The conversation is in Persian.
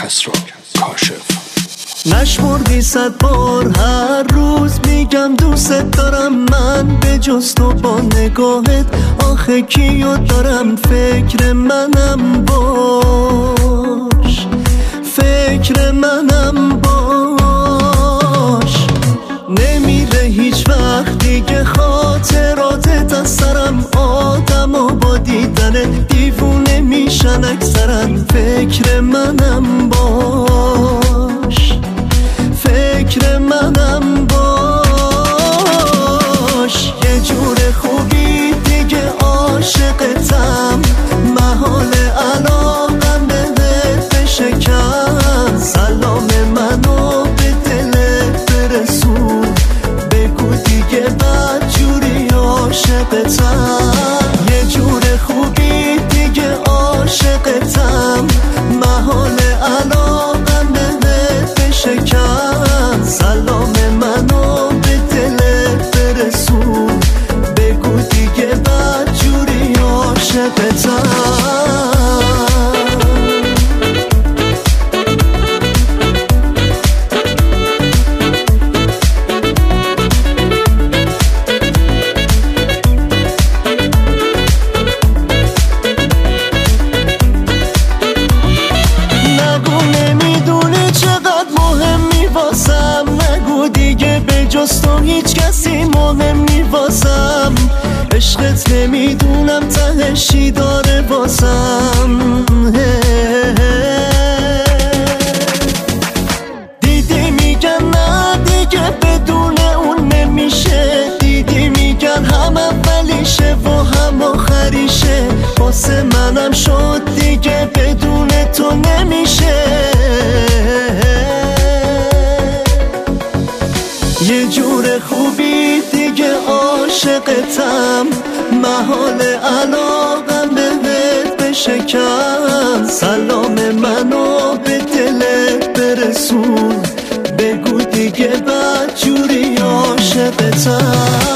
کسرا کاشف. نشمردی 100 بار هر روز میگم دوست دارم، من به جز تو با نگاهت آخه کیو دارم. فکر منم باش، فکر منم باش. نمیره هیچ وقت دیگه خاطراتت از سرم، آدم‌ها با دیدن دیوونه میشن اکثرا. فکر منم باش، فکر منم باش. یه جور خوبی دیگه عاشقتم، محال علاقم بهت بشکن. سلام منو به دلت برسون، بگو دیگه بد جوری عاشقتم. یه جور خوبی دیگه عاشقتم، محال علاقم بهت بشکن. سلام منو به دلت برسون، بگو دیگه بد جوری عاشقتم. نگو دیگه به جز تو هیچ کسی مهم نی واسم. عشقت نمیدونم تهش چی داره واسم. دیدی میگن نه دیگه بدون اون نمیشه، دیدی میگن هم اولیشه و هم آخریشه. واسه منم شد دیگه بدون تو نمیشه. یه جور خوبی دیگه عاشقتم، محال علاقم بهت بشکن. سلام منو به دلت برسون، بگو دیگه بد جوری عاشقتم.